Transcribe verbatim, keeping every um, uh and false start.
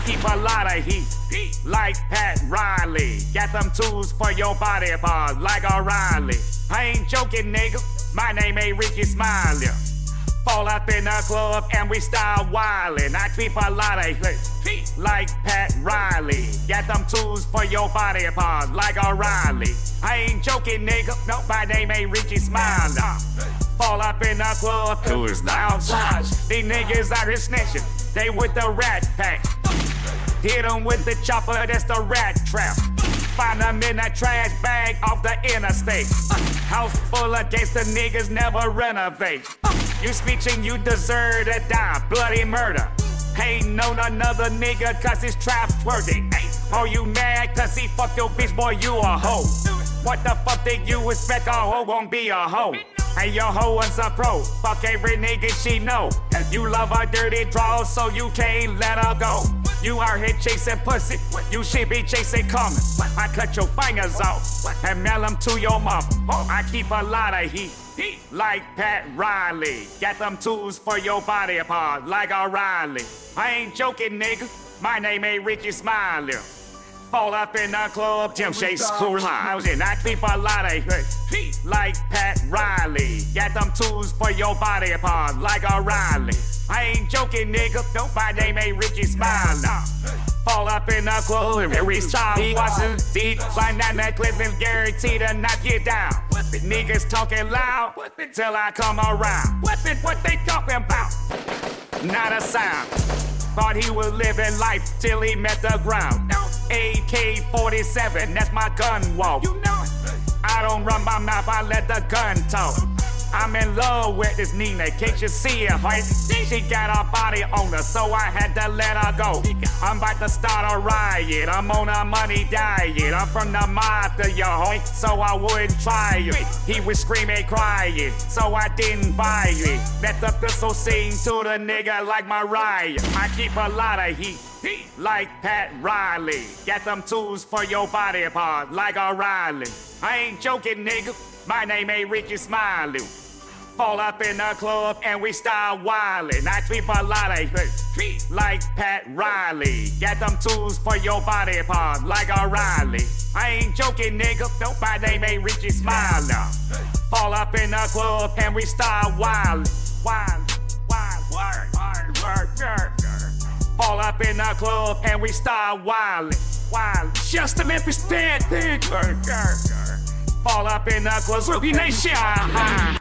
keep a lot of heat, like Pat Riley. Got them tools for your body parts, like O'Reilly. I ain't joking, nigga. My name ain't Ricky Smiley. Fall up in the club and we start wildin'. I keep a lot of heat, like Pat Riley. Got them tools for your body parts, like O'Reilly. I ain't joking, nigga. No, my name ain't Ricky Smiley. Fall up in the club, who is now charged? These niggas out here snitching, they with the rat pack. Hit them with the chopper, that's the rat trap. Find them in a trash bag off the interstate. House full of gangster niggas never renovate. You speeching, you deserve to die, bloody murder. Ain't known another nigga cause his trap's working. Are you mad cause he fucked your bitch, boy, you a hoe? What the fuck did you expect a hoe gon' be a hoe? And your hoe is a pro, fuck every nigga she know. You love her dirty draws so you can't let her go. You out here chasing pussy, you should be chasing coming. I cut your fingers off and mail them to your mama. I keep a lot of heat, like Pat Riley. Got them tools for your body parts, like O'Reilly. I ain't joking, nigga. My name ain't Ricky Smiley. Fall up in the club, Jim Shea School House, and I keep a lot of heat, like Pat Riley. Got them tools for your body parts, like O'Reilly. I ain't joking, nigga. No, my name ain't Ricky Smiley. Fall up in the club and every time he watches deep. Find that necklace and guaranteed to knock you down. The niggas talking loud till I come around. What they talking about? Not a sound. Thought he was living life till he met the ground. A K forty-seven, that's my gun walk. I don't run my mouth, I let the gun talk. I'm in love with this Nina, can't you see it, right? She got her body on her, so I had to let her go. I'm about to start a riot, I'm on a money diet. I'm from the mafia, hoy, so I wouldn't try it. He was screaming, crying, so I didn't buy it. Let the pistol sing to the nigga like Mariah. I keep a lot of heat, like Pat Riley. Got them tools for your body parts, like O'Reilly. I ain't joking, nigga. My name ain't Ricky Smiley. Fall up in the club and we start wildin'. I keep a lot of heat, like Pat Riley. Got them tools for your body parts, like O'Reilly. I ain't joking, nigga. No, my name ain't Ricky Smiley. Fall up in the club and we start wildin'. Wild, wild, word, word, word, word. Fall up in the club and we start wildin'. Wild, just a Memphis dead thing. Fall up in the club, Ruby Nation.